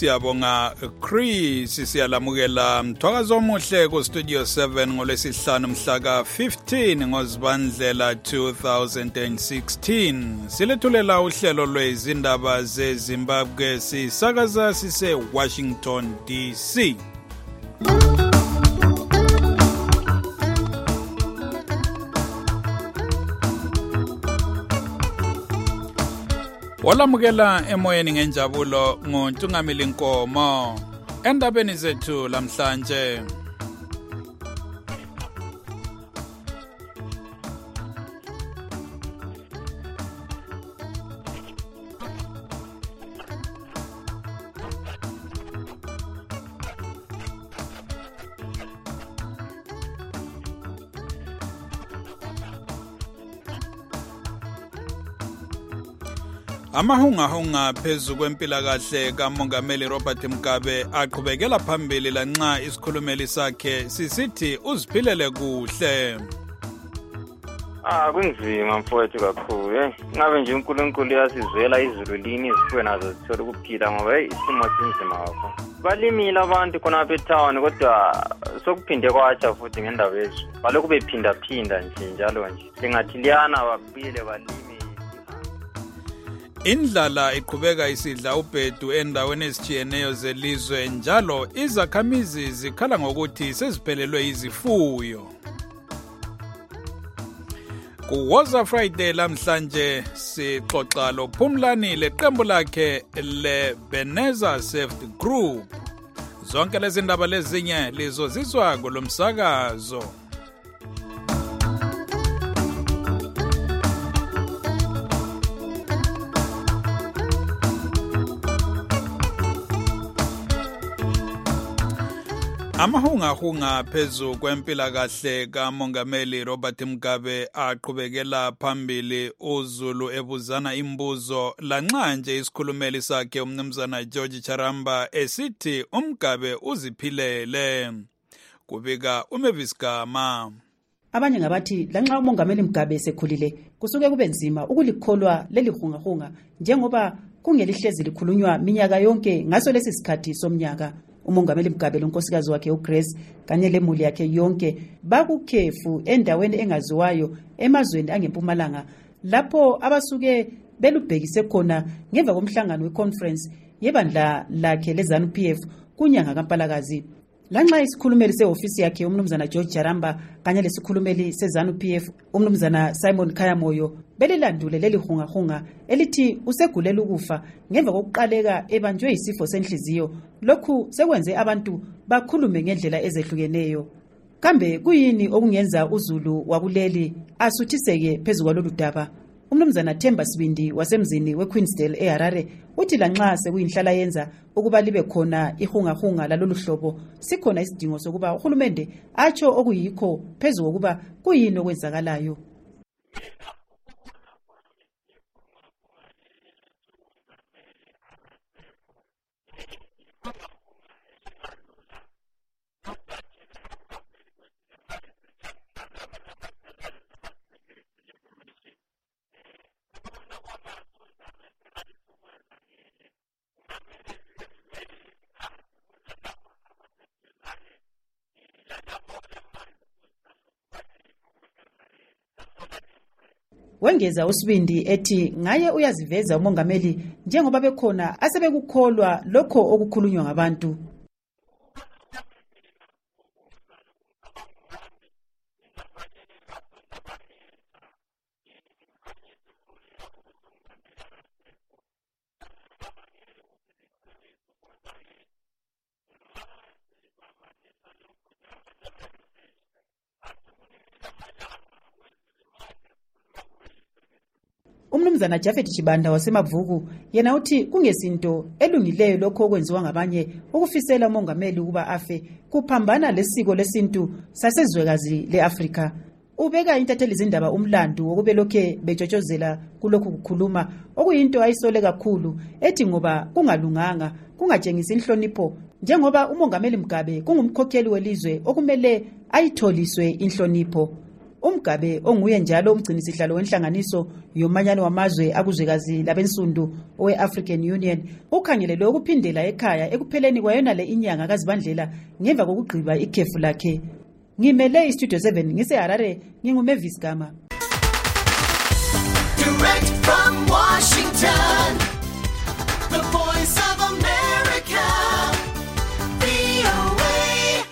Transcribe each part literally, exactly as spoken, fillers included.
siyabonga Chris, siyalamukela mthwakazo omuhle ku Studio seven ngolwesihlanu mhla ka fifteen ngoZibandlela two thousand sixteen. Silethulela uhlelo lwezindaba zeZimbabwe sisakaza sise Washington D C. Walamukela emoyeni ngenjabulo nguNtungamili Nkomo endabeni zethu lamhlanje. Amahungahunga phezu kwempilakahle kaMongameli Robert Mugabe aqhubekela phambili lanxa isikhulumeli sakhe sisithi uziphilele kuhle. Ah kunzima mfowethu kakhulu eh ngabe nje uNkulunkulu yasizwela izulu lini isiphe nazo sithola ukuphila ngoba isimo sinzima kakhulu. Balimile abantu khona betown kodwa sokuphinde kwatsha futhi ngendaba yethu. Balokhu bephinda phinda nje njalo nje. Singathi liyana baphile balimi. Indlala iqhubeka isidla ubhedu endaweni ezitshiyeneyo zelizwe njalo izakhamizi zikhala ngokuthi seziphelelwe izifuyo. Kuwoza Friday lamhlanje sixoxa loPhumlani leqembu lakhe leBeneza Saved Group. Zonke lezi ndaba lezinye lizozizwa kulomsakazo. Amahungahunga phezu kwempilakahle kaMongameli Robert Mugabe aqhubekela phambili uZulu ebuzana imbuzo lanxa nje isikhulumeli sakhe umnumzana George Charamba esithi uMugabe uziphilele. Kubika uMavis Gama. Abanye ngabathi lanxa uMongameli Mugabe esekhulile kusuke kube nzima ukulikholwa leli hungahunga njengoba kungelihlezi likhulunywa minyaka yonke ngaso lesi sikhathi somnyaka. uMongameli Mugabe lonkosikazi wakhe uGrace kanye lemuli yakhe yonke bakukhefu endaweni engaziwayo emazweni angempumalanga lapho abasuke belubhekise khona ngemva komhlangano weconference yebandla lakhe leZANU P F kunyanga kaMpalakazi. Lanxa isikhulumeli seofisi yakhe umnumzana George Charamba kanye lesikhulumeli seZANU P F umnumzana Simon Khayamoyo belilandule leli hungahunga elithi usegulela ukufa ngemva kokuqaleka ebanjwe isifo senhliziyo. Lokhu sekwenze abantu bakhulume ngendlela ezehlukeneyo. Kambe kuyini okungenza uZulu wakuleli asuthiseke phezu kwalolu daba? Umnumzana Themba Sibindi wasemzini weQueensdale eHarare uthi lanxa sekuyinhlala yenza ukuba libe khona ihungahunga lalolu hlobo sikhona isidingo sokuba uhulumende atsho okuyikho phezu kokuba kuyini okwenzakalayo. Wengeza uSibindi ethi ngaye uyaziveza uMongameli njengoba bekhona asebekukholwa lokho okukhulunywa ngabantu. Umnumzana Jafet Chibanda waseMavuku yena uthi kungesinto elungileyo lokho okwenziwa ngabanye ukufisela uMongameli ukuba afe kuphambana lesiko lesintu sasezwekazi leAfrika. Ubeka intatheli izindaba umlando wokubelokhe bejotshozela kulokhu kukhuluma okuyinto ayisole kakhulu ethi ngoba kungalunganga kungatshengisa inhlonipho njengoba uMongameli Mugabe kungumkhokheli welizwe okumele ayitholiswe inhlonipho. uMgabe onguye njalo umgcini sihlalo wenhlanganiso yomanyano wamazwe akuzwekazi labensundu owe-African Union ukhangelelwe ukuphindela ekhaya ekupheleni kwayona le inyanga kaZibandlela ngemva kokugqiba ikhefu lakhe. Ngimele iStudio seven ngise-Harare, nginguMavis Gama. Direct from Washington, the Voice of America, V O A.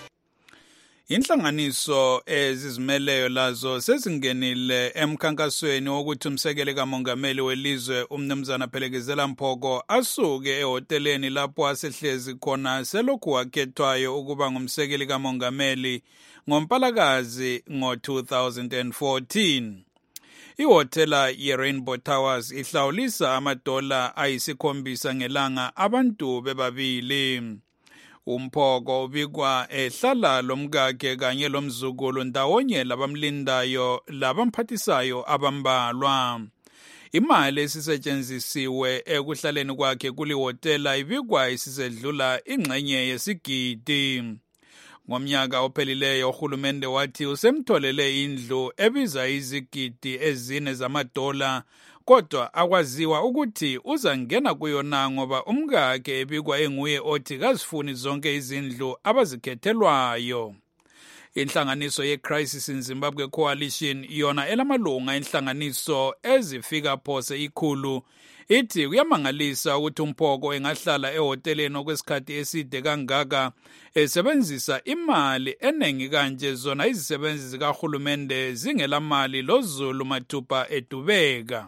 Inhlanganiso ezizimeleyo lazo sezingenile emkhankasweni wokuthi umsekeli kamongameli welizwe umnumzana Phelekezela Mphoko asuke ehoteleni lapho asehlezi khona selokhu wakhethwayo ukuba ngumsekeli kamongameli ngoMpalakazi ngo two thousand fourteen. Ihotela ye-Rainbow Towers ihlawulisa amadola ayisikhombisa ngelanga abantu bebabili. Umphoko ubikwa ehlala lomkakhe kanye lomzukulu ndawonye labamlindayo labamphathisayo abambalwa. Imali esisetshenzisiwe ekuhlaleni kwakhe kuli hotela ibikwa isisedlula ingxenye yesigidi. Ngomnyaka ophelileyo uhulumende wathi usemtholele indlu ebiza izigidi ezine zamadola, kodwa akwaziwa ukuthi uzangena kuyona ngoba umkakhe ebikwa enguye othi kazifuni zonke izindlu abazikhethelwayo. Inhlanganiso ye-Crisis in Zimbabwe Coalition yona elamalunga inhlanganiso ezifika phose ikhulu ithi kuyamangalisa ukuthi uMphoko engahlala ehoteleni okwesikhathi eside kangaka esebenzisa imali eningi kanje zona izisebenzi zikahulumende zingelamali loZulu mathupha edubeka.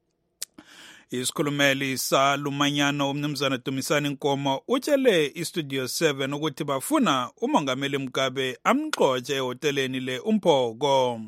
Isikhulumeli salumanyano umnumzana Dumisani Nkomo utshele iStudio seven ukuthi bafuna uMongameli Mugabe amxotshe ehoteleni le uMphoko.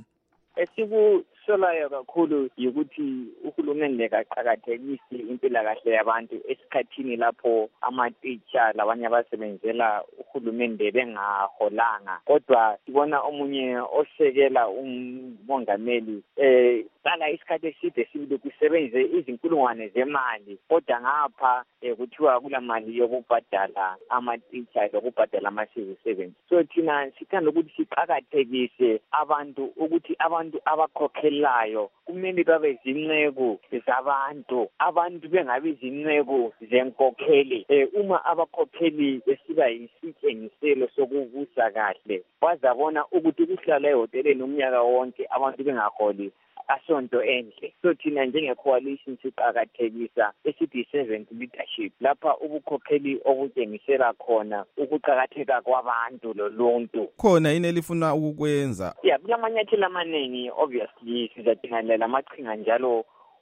Esikusolayo kakhulu ukuthi uhulumende kaqhakathekisi impilakahle yabantu esikhathini lapho ama-teacher labanye abasebenzela uhulumende bengaholanga, kodwa sibona omunye osekela umongameli eh sala isikhathi eside sibili kusebenze izinkulungwane zemali, kodwa ngapha kuthiwa kula mali yokubhadala ama-teacher lokubhadala ama-civil servants. So thina sithanda ukuthi siqhakathekise abantu ukuthi abantu abakhokhelayo kumele babe zinceku zabantu, abantu bengabi zinceku zenkokheli. Eh uma abakhokheli besiba yisitshengiselo sokubusa kahle, bazabona ukuthi ukuhlala ehoteleni umnyaka wonke abantu bengaholi asonto enhle. So thina njenge-coalition siqhakathekisa esithi servant leadership, lapha ubukhokheli obutshengisela khona ukuqhakatheka kwabantu loluntu. Khona yini elifuna ukukwenza? Yeah, kulamanyathelo amaningi obviously sizadingalela amaqhinga njalo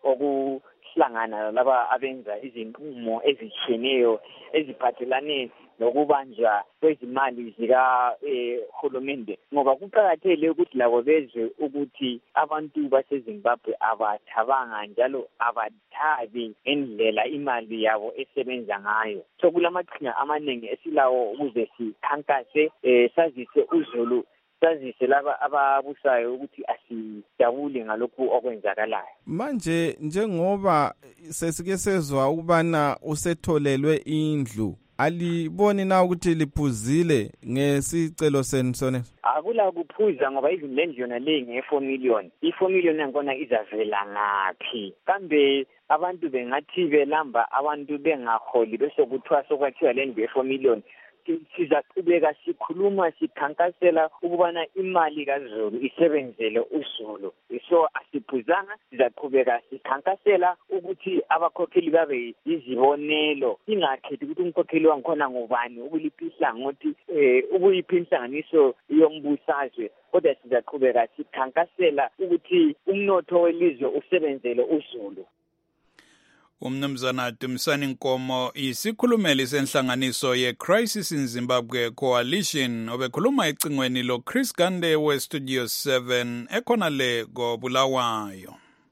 okuhlangana laba abenza izinqumo ezitshiyeneyo eziphathelane nokubanjwa kwezimali zika hulumende, ngoba kuqakathekile ukuthi labo bezwe ukuthi abantu baseZimbabwe abathabanga njalo abathabi indlela imali yabo esebenza ngayo. So kulamaqhinga amaningi esilawo ukuze sikhankase sazise uZulu, sazise laba ababusayo ukuthi asijabule ngalokhu okwenzakalayo. Manje njengoba sesike sezwa ukubana usetholelwe indlu, aliboni na ukuthi liphuzile ngesicelo senu sona? Akula kuphuza ngoba even le ndlu yona le nge-four million. I-four million ngakona izavela ngaphi? Kambe abantu bengathi belamba abantu bengaholi bese kuthiwa sokwathiwa le ndlu ye-four million. Sizaqhubeka sikhuluma sikhankasela ukubana imali kaZulu isebenzele uZulu. So asiphuzanga, sizaqhubeka sikhankasela ukuthi abakhokheli babe izibonelo, ingakhethi ukuthi umkhokheli wangikhona ngubani, ukuliphisla ngokuthi eh ukuyiphinhlanganiso yombusazwe, kodwa sizaqhubeka sikhankasela ukuthi umnotho welizwe usebenzele uZulu. Umnumzana Dumisani Nkomo isikhulumeli senhlanganiso ye-Crisis in Zimbabwe Coalition obekhuluma ecingweni lo Chris Gande we Studio seven ekhona le go Bulawayo.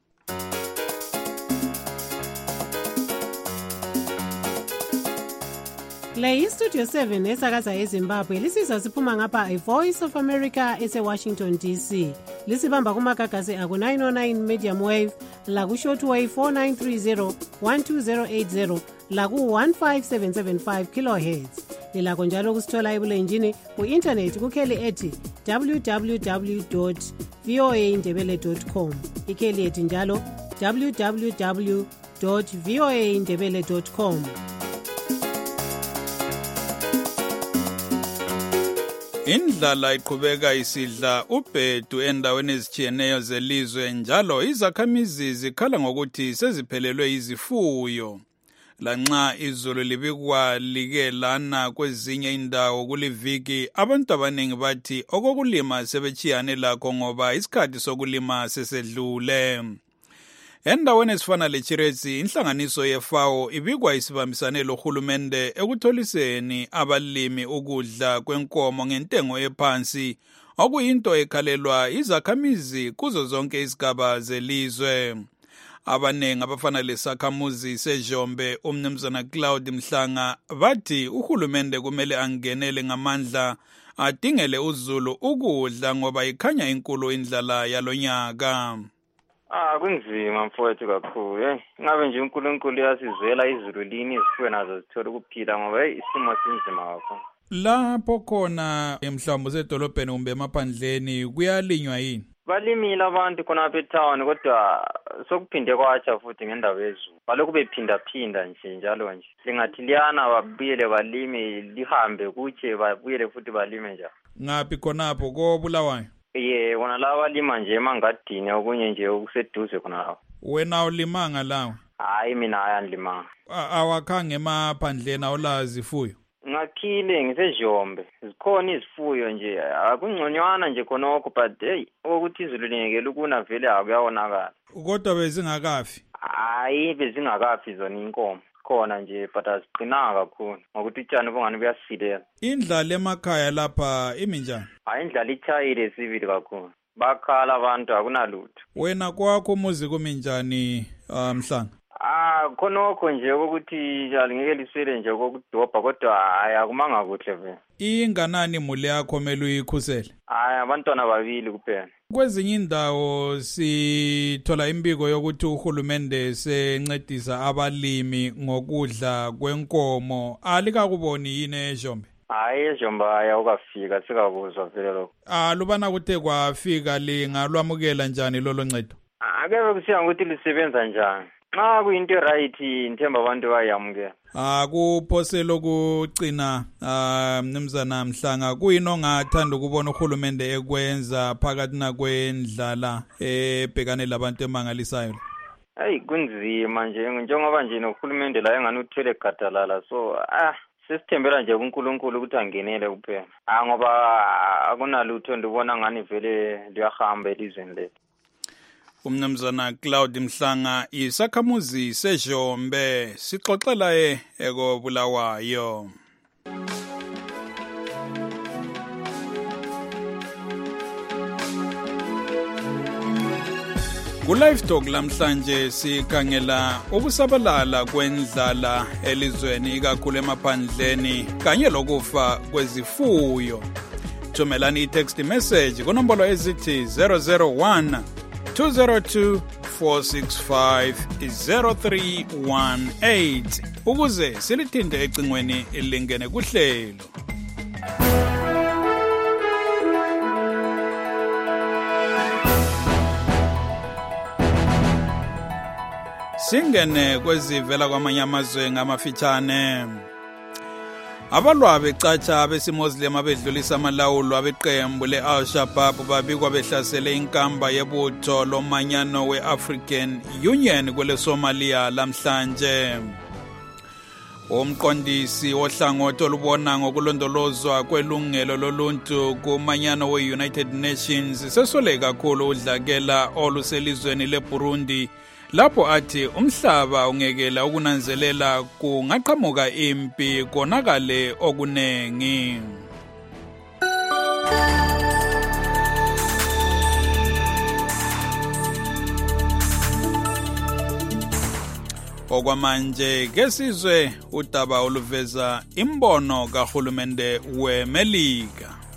Le iStudio seven esakaza eZimbabwe lisiza siphuma ngapha iVoice of America ese-Washington D C. Lisibamba kumagagasi aku nine oh nine medium wave, laku shortwave four nine three zero one two zero eight zero, laku one five seven seven five kilohertz. lilakho njalo ukusithola ebulenjini ku-intanethi kukheli ethi www voa indebele com, ikheli ethi njalo www voa indebele com. Indlala iqhubeka isidla ubhedu endaweni ezitshiyeneyo zelizwe, njalo izakhamizi zikhala ngokuthi seziphelelwe izifuyo. Lanxa izulu libikwa like lana kwezinye indawo kuliviki, abantu abaningi bathi okokulima sebechiyane lakho ngoba isikhathi sokulima sesedlule. Endaweni ezifana leChiretsi, inhlanganiso yeFAO ibikwa isibambisane lohulumende ekutholiseni abalimi ukudla kwenkomo ngentengo ephansi, okuyinto ekhalelwa izakhamizi kuzo zonke izigaba zelizwe. Abanengi abafana lesakhamuzi seJombe, umnumzana Cloud Mhlanga, bathi uhulumende kumele angenele ngamandla adingele uZulu ukudla ngoba ikhanya inkulu indlala yalonyaka. Ah, kunzima mfowethu kakhulu. Eh, ngabe nje uNkulunkulu yasizwela izulu lini isifuyo nazo zithola ukuphila ngoba hey isimo sinzima kakhulu. Lapho khona emhlawumbe sedolobheni kumbe emaphandleni kuyalinywa yini? Balimile abantu khona etown kodwa sokuphinde kwatsha futhi ngendawo yezulu. Balokhu bephinda phinda nje njalo nje. Lingathi liyana babuyele balime lihambe kuche babuyele futhi balime njalo. Ngaphi khonapho ko Bulawayo? Ye, wona laba lima nje emangadini okunye nje okuseduze khona lapho. Wena ulimanga lawe? Hayi mina ayandlimanga. Awakhange emaphandleni awulazi ifuyo? Ngakhile ngisejombe. Zikhona izifuyo nje akungconywana nje khonokho but hey ukuthi izulu lingekela ukuna vele akuyawonakala. Kodwa bezingakafi? Hayi bezingakafi zona inkomo. Khona nje but asiqinanga kakhulu ngokuthi utshani bongani buyasilela. Indlala emakhaya lapha iminjani? Hayi indlala ichayile sibili kakhulu. Bakhala abantu akunalutho. Wena kwakho umuzi kuminjani Mhlanga? Ah khonokho nje ukuthi njalo ngeke liswele nje kokudobha kodwa hayi akumanga kuhle vele. Inganani imuli yakho mele uyikhusele? Hayi abantwana babili kuphela. Kwezinye indawo sithola imbiko yokuthi uhulumende sencedisa abalimi ngokudla kwenkomo. Alikakuboni yini eJombe? Hayi eJombe ayawukafika sikakuzwa vele lokho. Ah lubana kuthe kwafika lingalwamukela njani lolo ncedo? Akebe kusiya ukuthi lisebenza njani. Xa kuyinto right inthemba abantu bayamukela. Ah kuphosela ukucina ah mnumzana Mhlanga kuyini ongathanda ukubona uhulumende ekwenza phakathi na kwendlala ebhekane labantu emangalisayo? Hey kunzima nje njengoba nje nohulumende la engani uthele gadalala so ah sisithembela nje kuNkulunkulu ukuthi angenele kuphela. Ah ngoba akunalutho ndibona ngani vele liyahamba elizweni lethu. Umnumzana Cloud Mhlanga isakhamuzi seJombe sixoxela ye eko Bulawayo. Ku-Live Talk lamhlanje sikhangela ukusabalala kwendlala elizweni ikakhulu emaphandleni kanye lokufa kwezifuyo. Thumelani i-text message kunombolo ezithi zero zero one two zero two four six five zero three one eight ukuze silithinte ecingweni ilingene kuhlelo. Singene kwezivela kwamanye amazwe ngamafitshane. Abalwa becatsha besimozilema bedlulisa amalawulo abeqembu le-Al-Shabaab babikwa behlasele inkamba yebutho lomanyano we-African Union kwele Somalia lamhlanje. Umqondisi wohlangothi olubona ngokulondolozwa kwelungelo loluntu kumanyano we-United Nations sesole kakhulu udlakela oluselizweni leBurundi lapho athi umhlaba ungekela ukunanzelela kungaqhamuka impi konakale okunengi. Okwamanje kesizwe udaba oluveza imbono kahulumende weMelika.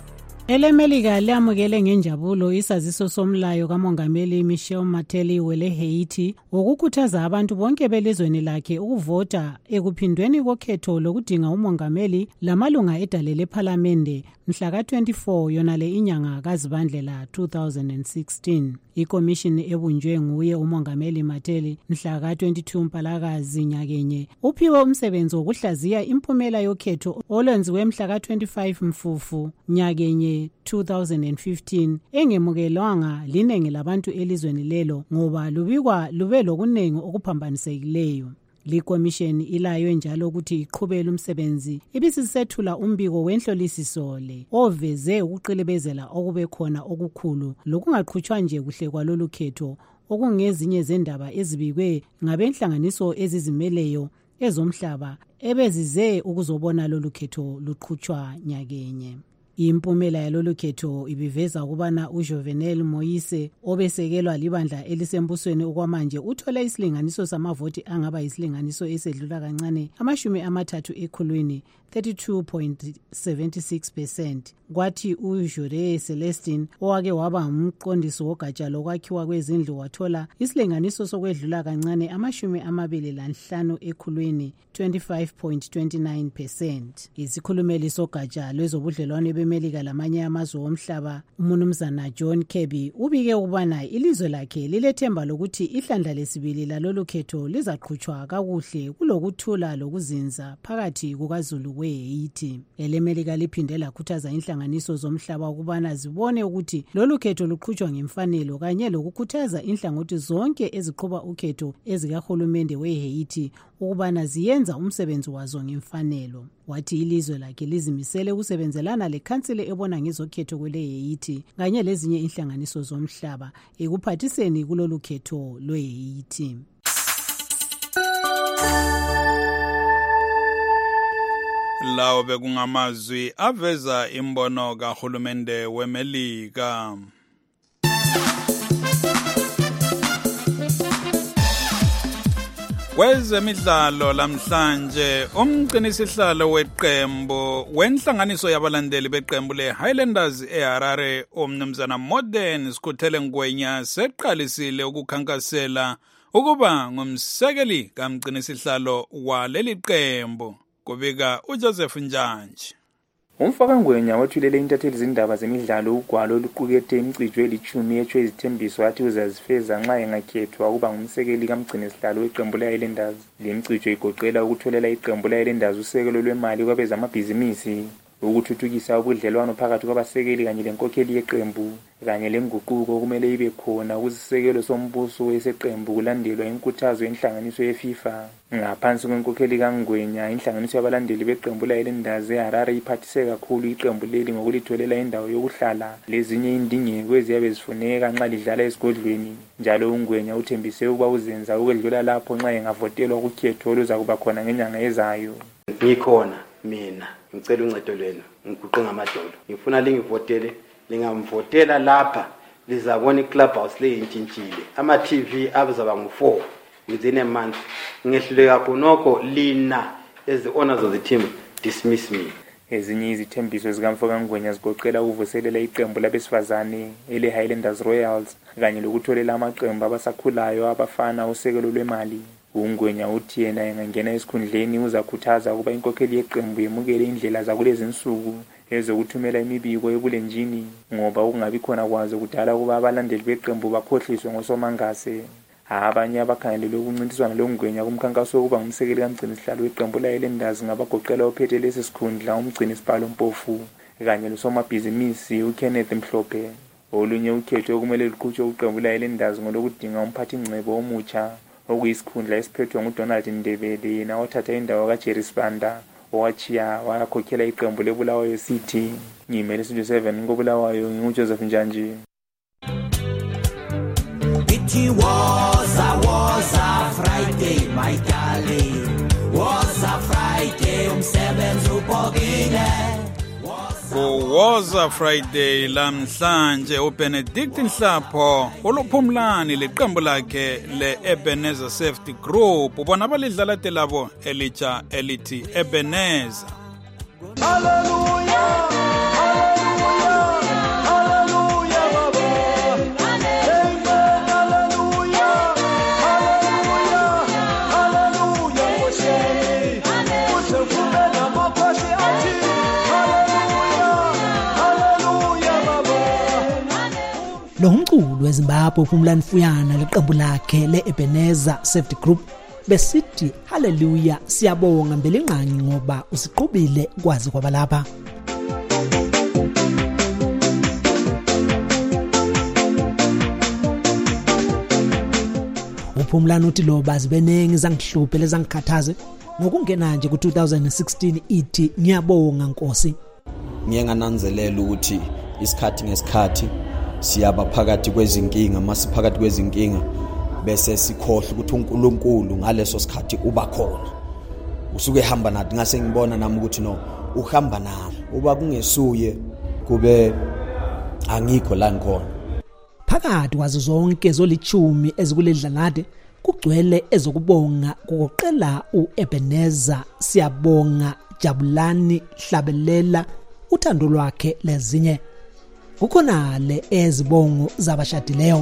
EleMelika liamukele ngenjabulo isaziso somlayo kamongameli Michel Mateliwe leHaiti ukukhuthaza abantu bonke belizweni lakhe ukuvota ekuphindweni kokhetho lokudinga umongameli lamalunga edale lephalamende mhla ka twenty-four yonale inyanga kaZibandlela two thousand sixteen. Ikomishini ebunjwe nguye umongameli Mateli mhla ka twenty-two Mpalakazi nyakenye uphiwe umsebenzi wokuhlaziya impumela yokhetho olwenziwe mhla ka twenty-five Mfufu nyakenye two thousand fifteen engemukelwanga linengi labantu elizweni lelo ngoba lubikwa lube lokunengi okuphambanisekileyo. Likomishini ilayo njalo ukuthi iqhubele umsebenzi ibisisethula umbiko wenhlolisiso le oveze ukuqilebezela okube khona okukhulu lokungaqhutshwa nje kuhle kwalolu khetho okungezinye zendaba ezibikwe ngabenhlanganiso ezizimeleyo ezomhlaba ebezize ukuzobona lolu khetho luqhutshwa nyakenye. Impumela yalolu khetho ibiveza ukubana uJovenel Moise obesekelwa libandla elisembusweni okwamanje uthole isilinganiso samavoti angaba isilinganiso esedlula kancane amashumi amathathu ekhulwini thirty-two point seven six percent. Kwathi uJure Celestine owake waba umqondisi wogatsha lokwakhiwa kwezindlu wathola isilinganiso sokwedlula kancane amashumi amabili lanhlanu ekhulwini twenty-five point two nine percent. Isikhulumeli sogatsha lwezobudlelwane beMelika lamanye amazwe omhlaba uMnumzana John Kirby ubike ukubana ilizwe lakhe lilethemba lokuthi ihlandla lesibili lalolu khetho lizaqhutshwa kakuhle kulokuthula lokuzinza phakathi kukaZulu weHaiti. EleMelika liphinde lakhuthaza inhlanganiso zomhlaba ukubana zibone ukuthi lolu khetho luqhutshwa ngemfanelo kanye lokukhuthaza inhlangothi zonke eziqhuba ukhetho ezikahulumende weHaiti ukubana ziyenza umsebenzi wazo ngemfanelo. Wathi ilizwe lakhe lizimisele ukusebenzelana lekhansile ebona ngezokhetho kweleHaiti kanye lezinye inhlanganiso zomhlaba ekuphathiseni kulolu khetho lweHaiti. Lawo bekungamazwi aveza imbono kahulumende weMelika. Kwezemidlalo lamhlanje umqinisihlalo weqembu wenhlanganiso yabalandeli beqembu leHighlanders eHarare umnumzana Modern Skhuthele Ngwenya seqalisile ukukhankasela ukuba ngumsekeli kamqinisihlalo waleli qembu. Kubika uJoseph Njanji. Umfaka Ngwenya wathulele intatheli zindaba zemidlalo ugwalo oluqukethe imicijwe elithumi ethwe izithembiso athi uzazifeza nxa engakhethwa ukuba ngumsekeli kamgcinisihlalo weqembu leHighlanders. Le micijwe igoqela ukutholela iqembu leHighlanders usekelo lwemali kwabezamabhizinisi, ukuthuthukisa ubudlelwano phakathi kwabasekeli kanye lenkokheli yeqembu kanye lenguquko okumele ibe khona kuzisekelo sombuso weseqembu kulandelwa inkuthazo yenhlanganiso yeFIFA. Ngaphansi kwenkokheli kaNgwenya inhlanganiso yabalandeli beqembu leHighlanders eHarare iphathise kakhulu iqembu leli ngokulitholela indawo yokuhlala lezinye indingeko eziyabe zifuneka nxa lidlala esigodlweni. Njalo uNgwenya uthembise ukuba uzenza ukwedlula lapho nxa engavotelwa ukhetho oluzakuba khona ngenyanga ezayo. Ngikhona mina ngicela uncedo lwenu ngiguqe ngamadolo ngifuna lingivotele lingamvotela lapha lizabona iClubhouse leyintshintshile ama T V abazaba ngu four within a month ngehluleka khonokho lina as the owners of the team dismiss me. Ezinye izithembiso zikamfaka Ngwenya zigoqela ukuvuselela iqembu labesifazane ele Highlanders Royals kanye lokutholela amaqembu abasakhulayo abafana usekelo lwemali. uNgwenya uthi yena engangena esikhundleni uzakhuthaza ukuba inkokheli yeqembu yemukele indlela zakulezi insuku ezokuthumela imibiko ebulenjini ngoba ukungabi khona kwazo kudala ukuba abalandeli beqembu bakhohliswe ngosomangase. Abanye abakhangelelwe ukuncintiswana loNgwenya kumkhankaso wokuba ngumsekeli kamgcinisihlalo weqembu leHighlanders ngabagoqela ophethe lesi sikhundla umgcinisibalo Mpofu kanye losomabhizinisi uKenneth Mhlophe. Olunye ukhetho okumele luqhutshwe uqembu leHighlanders ngolokudinga umphathi ngcebo omutsha okuyisikhundla esiphethwe nguDonald Ndebele yena othatha indawo kaJerry Sibanda owachiya wakhokhela iqembu leBulawayo City. Ngimele Studio seven ngoBulawayo nginguJoseph Njanji. It was a was a Friday my darling was a Friday umsebenzi ubhokile. Kuwoza Friday lamhlanje uBenedict Nhlapho uluphumlani leqembu lakhe leEbenezer Safety Group ubona balidlala telabo elitsha elithi Ebenezer. Hallelujah, hallelujah. Lo ngumculo weZimbabwe uPhumlani Fuyana leqembu lakhe leEbenezer Safety Group besithi haleluya siyabonga Mbelinqangi ngoba usiqhubile kwazi kwaba lapha. uPhumlani uthi lo bazi benengi zangihluphe lezangikhathaze ngokungena nje ku two thousand sixteen ithi ngiyabonga Nkosi. Ngiye ngananzelela ukuthi isikhathi ngesikhathi siyaba phakathi kwezinkinga, masiphakathi kwezinkinga bese sikhohle ukuthi uNkulunkulu ngaleso sikhathi uba khona. Usuke ehamba nathi ngase ngibona nami ukuthi no uhamba nami. Uba kungesuye kube angikho la ngikhona. Phakathi kwazo zonke zolithumi ezikuledlanade kugcwele ezokubonga kokuqela uEbenezer siyabonga Jabulani Hlabelela uthando lwakhe lezinye. Kukhona le ezibongo zabashadileyo.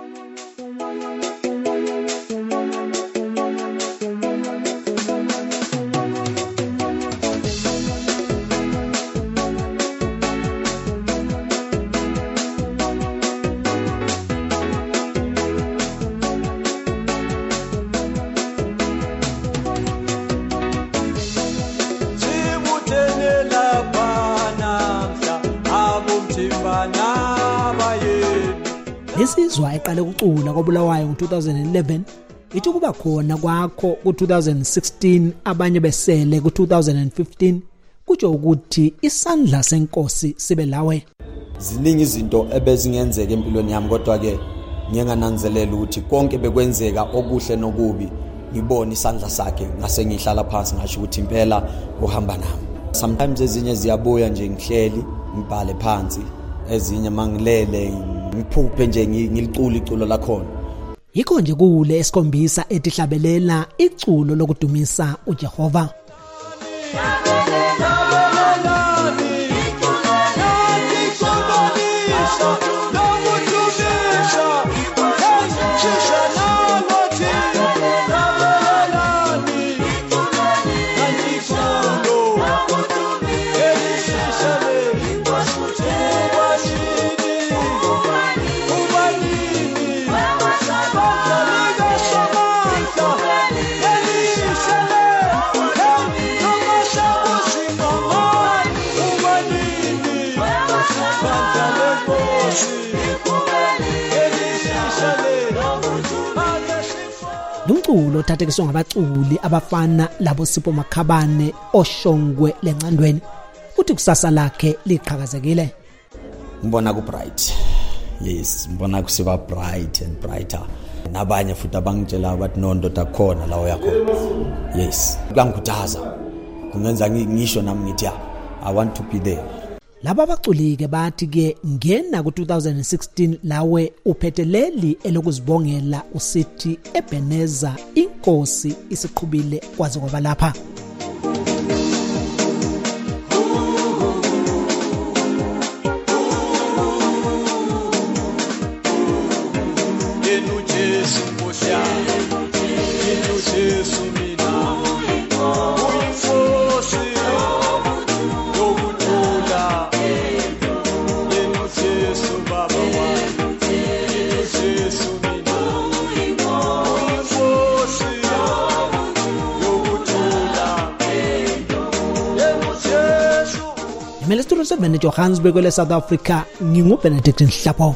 Lesizwa eqale ukucula kobulawayo ngo two thousand eleven ithi kuba khona kwakho ku two thousand sixteen abanye besele ku two thousand fifteen kutsho ukuthi isandla senkosi sibe lawe. Ziningi izinto ebezingenzeka empilweni yami kodwa ke ngiyengananzelela ukuthi konke bekwenzeka okuhle nokubi ngibona isandla sakhe ngase ngihlala phansi ngasho ukuthi impela uhamba nami. Sometimes ezinye ziyabuya nje ngihleli ngibhale phansi, ezinye mangilele ngiphuphe nje ngilicula iculo lakhona. Yikho nje kule esikhombisa ethi Hlabelela iculo lokudumisa uJehova. Lumculo uthathekiswa ngabaculi abafana labo Sipho Makhabane oShongwe lencandweni uthi kusasa lakhe liqhakazekile. Ngibona ku bright. Yes, ngibona kusiba bright and brighter. Nabanye futhi abangitshela abathi no ndoda khona la yakho. Yes, kuyangikhuthaza. Kungenza ngisho nami ngithi I want to be there. Laba baculike bathi ke ngena ku two thousand sixteen lawe uphetheleli elokuzibongela usithi Ebenezer inkosi isiqhubile kwaze kwaba lapha. Melestro seven Johannesburg le South Africa ngingu Benedict Nhlapo.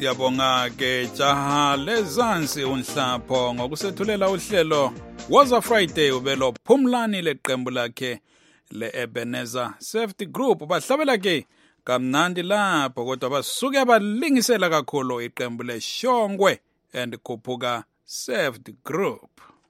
Siyabonga ke jaha lezansi unhlapho ngokusethulela uhlelo Woza Friday ubelo Phumlani leqembu lakhe leEbenezer Safety Group bahlabela ke kamnandi lapho kodwa basuke abalingisela kakhulu iqembu leShongwe and Khuphuka Safety Group.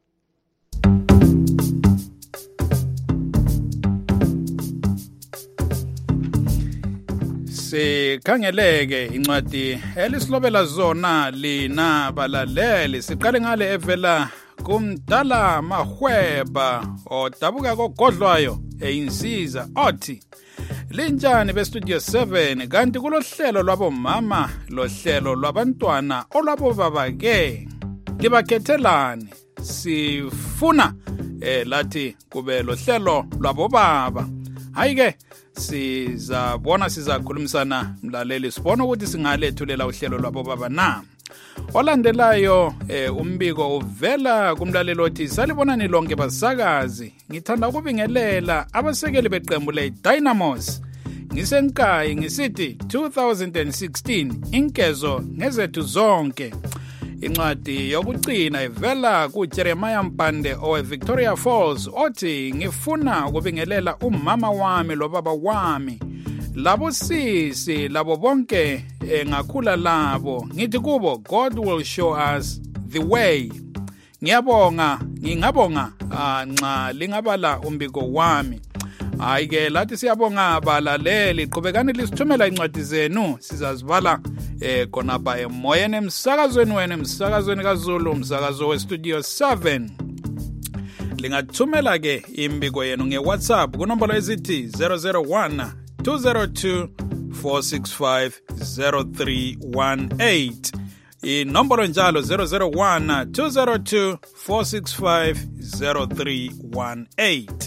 Sikhangeleke incwadi elisilobela zona lina balaleli siqale ngale evela kumdala Mahweba odabuka kogodlwayo eyinsiza othi linjani bestudio seven kanti kulohlelo lwabomama lohlelo lwabantwana olwabo baba ke libakhethelani sifuna eh lathi kube lohlelo lwabobaba hayi ke sizabona sizakhulumisana mlaleli sibona ukuthi singalethulela uhlelo lwabobaba na olandelayo eh, umbiko uvela kumlaleli othi salibonani lonke basakazi ngithanda ukubingelela abasekeli beqembu leDynamos ngisenkayi ngisithi two thousand sixteen inkezo ngezethu zonke incwadi yokugcina ivela kuJeremiah Mpande owe Victoria Falls othi ngifuna ukubingelela umama wami lobaba wami labo sisi labo bonke engakhula labo ngithi kubo God will show us the way. Ngiyabonga ngingabonga nxa lingabala umbiko wami hayi ke lathi siyabonga abalaleli qhubekani lisithumela incwadi zenu sizazibala eh khonapha emoyeni emsakazweni wena emsakazweni kaZulu umsakazo westudio seven lingathumela ke imbiko yenu ngeWhatsApp kunombolo ezithi zero zero one two zero two four six five zero three one eight inombolo njalo zero zero one two zero two four six five zero three one eight.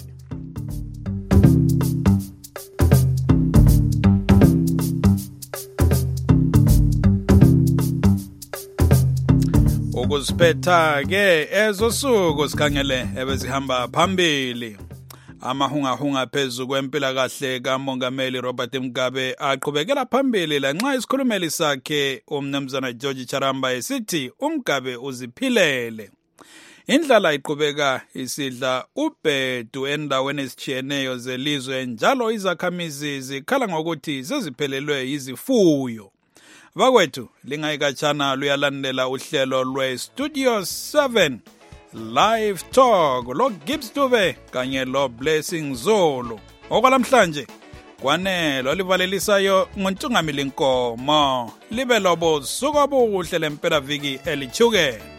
Ukuziphetha ke ezosuku sikhangele ebezihamba phambili amahungahunga phezu kwempila kahle kaMongameli Robert Mugabe aqhubekela phambili lanxa isikhulumeli sakhe umnumzana George Charamba esithi uMgabe uziphilele indlala iqhubeka isidla ubhedu endaweni ezitshiyeneyo zelizwe njalo izakhamizi zikhala ngokuthi seziphelelwe izifuyo. Bakwethu lingayikatshana luyalandela uhlelo lwestudio seven live talk lo Gibbs Dube kanye lo Blessing Zulu okwalamhlanje kwanelo livalelisayo ngontungamili inkomo libe lobo suku obuhle lempela viki elichukene.